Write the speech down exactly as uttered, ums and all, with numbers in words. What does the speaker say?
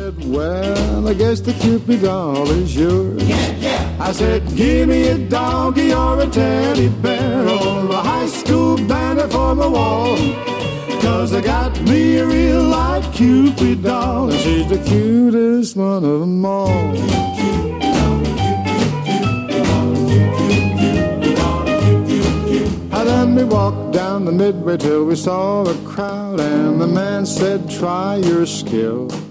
said, well, I guess the Cupid doll is yours. Yeah, yeah. I said, give me a doggy or a teddy bear or a high school banner for my wall. Cause I got me a real life Cupid doll, and she's the cutest one of them all. And then we walked down the midway till we saw a crowd, and the man said, try your skill.